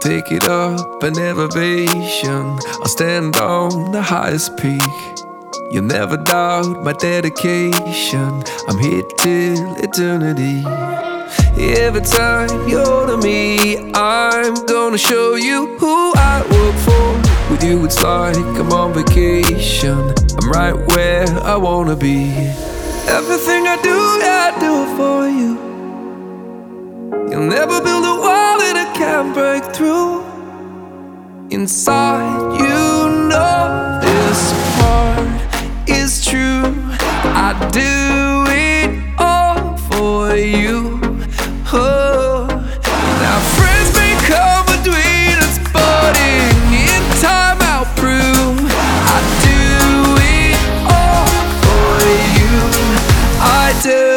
take it up an elevation. I'll stand on the highest peak. You'll never doubt my dedication. I'm here till eternity. Every time you're to me, I'm gonna show you who I work for. With you it's like I'm on vacation. I'm right where I wanna be. Everything I do, yeah, I do it for you. You'll never build a wall that I can't break through. Inside, you know this part is true. I do it all for you. Oh, now friends may come between us, but in time I'll prove I do it all for you. I do.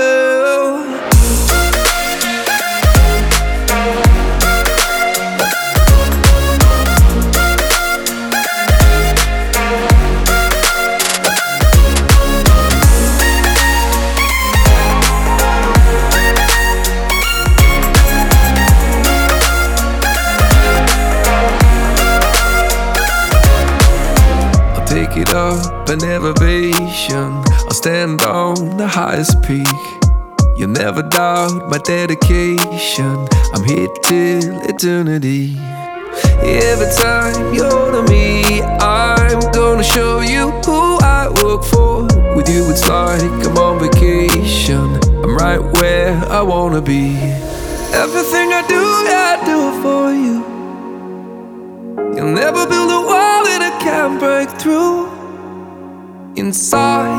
Take it up an elevation. I'll stand on the highest peak. You'll never doubt my dedication. I'm here till eternity. Every time you're to me, I'm gonna show you who I work for. With you it's like I'm on vacation. I'm right where I wanna be. Everything I do, yeah, I do it for you. You'll never build a wall that I can't break through. Inside